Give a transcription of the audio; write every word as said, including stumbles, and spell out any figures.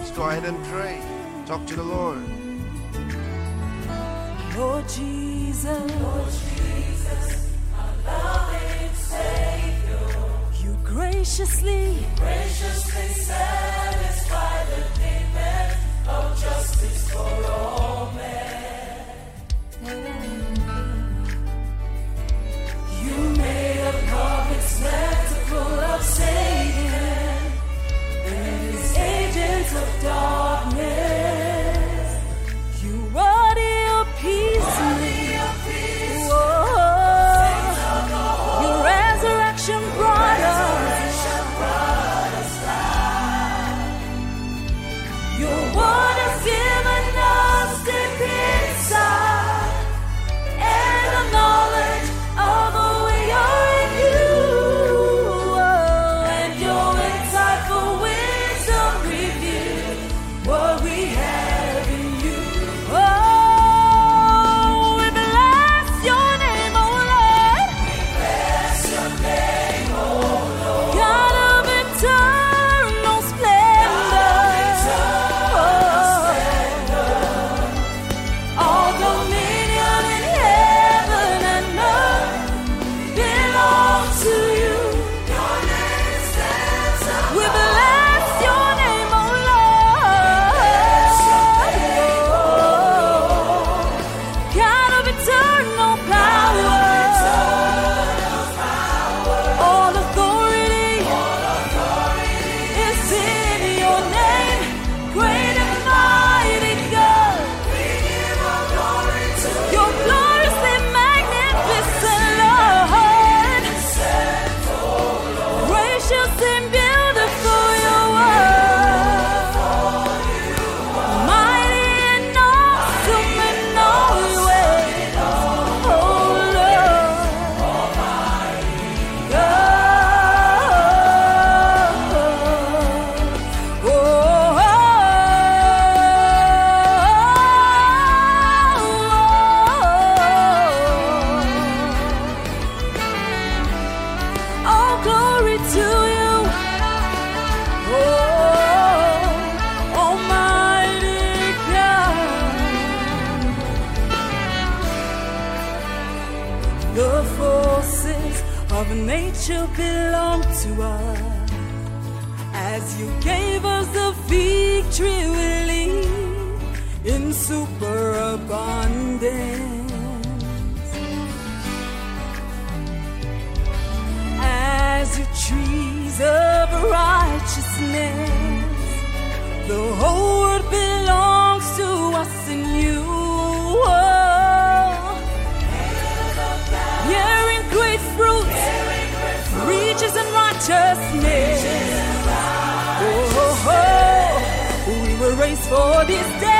Just go ahead and pray. Talk to the Lord. Lord Jesus, Lord Jesus, our loving Savior, you graciously, graciously satisfy the payment of justice for all men. You made a public spectacle of Satan and his agents of darkness. You are the appease me. Whoa. Your resurrection brought us. Your word has given us deep insight and the knowledge of who we are in you. And your insightful wisdom reveal what we have in you. Oh, we bless your name, oh Lord. We bless your name, oh Lord. God of eternal splendor. All dominion in heaven and earth belongs to you. Your name stands up. We bless your name, oh Lord. God of eternal power. All authority is in your name. Great and mighty God. Your gloriously magnificent Lord. Gracious and beautiful you are. Mighty and awesome in all your ways. Oh Lord. Oh, glory to you, oh, Almighty God. The forces of nature belong to us. As you gave us the victory, we live in superabundance. As your trees of righteousness, the whole world belongs to us in you. Bearing great fruit, riches and righteousness. Oh, oh, oh, we were raised for this day.